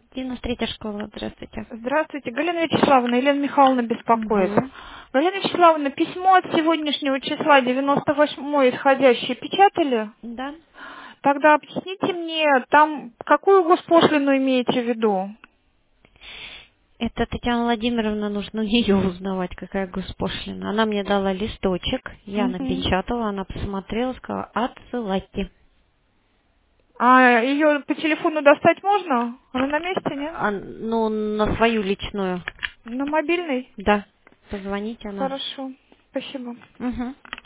93-я школа, здравствуйте. Здравствуйте, Галина Вячеславовна, Елена Михайловна беспокоит. Угу. Галина Вячеславовна, письмо от сегодняшнего числа 98 исходящее печатали? Да. Тогда объясните мне, там какую госпошлину имеете в виду? Это Татьяна Владимировна, нужно у нее узнавать, какая госпошлина. Она мне дала листочек, я Мгм. напечатала, она посмотрела, сказала, отсылайте. А ее по телефону достать можно? Она на месте, нет? Ну, на свою личную. На мобильный? Да. Позвоните она. Хорошо, спасибо. Угу.